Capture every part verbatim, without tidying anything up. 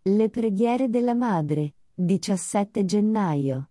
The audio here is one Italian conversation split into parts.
Le preghiere della madre, diciassette gennaio.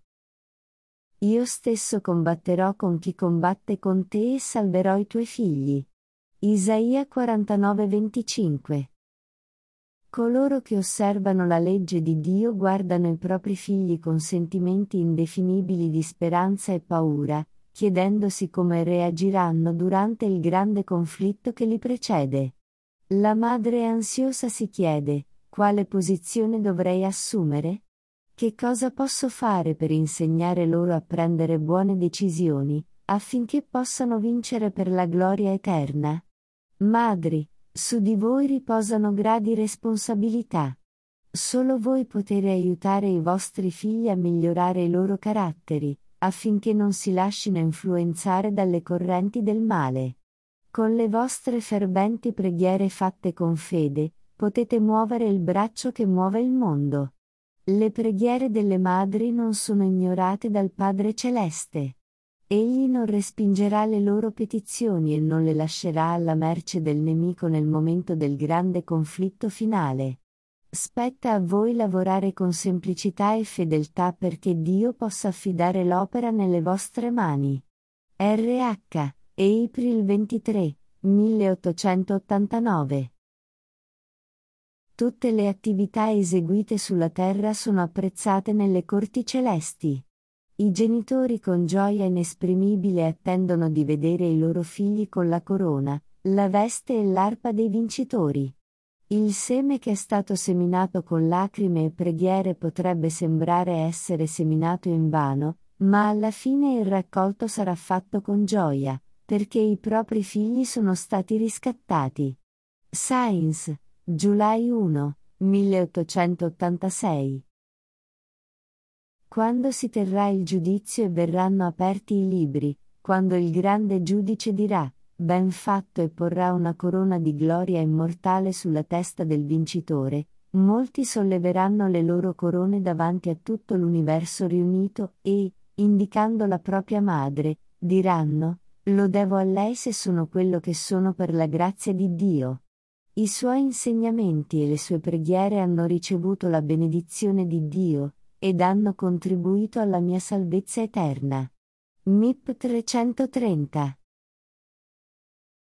Io stesso combatterò con chi combatte con te e salverò i tuoi figli. Isaia quarantanove venticinque. Coloro che osservano la legge di Dio guardano i propri figli con sentimenti indefinibili di speranza e paura, chiedendosi come reagiranno durante il grande conflitto che li precede. La madre ansiosa si chiede: quale posizione dovrei assumere? Che cosa posso fare per insegnare loro a prendere buone decisioni, affinché possano vincere per la gloria eterna? Madri, su di voi riposano grandi responsabilità. Solo voi potete aiutare i vostri figli a migliorare i loro caratteri, affinché non si lascino influenzare dalle correnti del male. Con le vostre ferventi preghiere fatte con fede, potete muovere il braccio che muove il mondo. Le preghiere delle madri non sono ignorate dal Padre Celeste. Egli non respingerà le loro petizioni e non le lascerà alla mercé del nemico nel momento del grande conflitto finale. Spetta a voi lavorare con semplicità e fedeltà perché Dio possa affidare l'opera nelle vostre mani. R H. April ventitré, milleottocentottantanove. Tutte le attività eseguite sulla terra sono apprezzate nelle corti celesti. I genitori con gioia inesprimibile attendono di vedere i loro figli con la corona, la veste e l'arpa dei vincitori. Il seme che è stato seminato con lacrime e preghiere potrebbe sembrare essere seminato invano, ma alla fine il raccolto sarà fatto con gioia, perché i propri figli sono stati riscattati. Science, July primo, milleottocentottantasei. Quando si terrà il giudizio e verranno aperti i libri, quando il grande giudice dirà: ben fatto, e porrà una corona di gloria immortale sulla testa del vincitore, molti solleveranno le loro corone davanti a tutto l'universo riunito e, indicando la propria madre, diranno: lo devo a lei se sono quello che sono per la grazia di Dio. I suoi insegnamenti e le sue preghiere hanno ricevuto la benedizione di Dio, ed hanno contribuito alla mia salvezza eterna. M I P trecentotrenta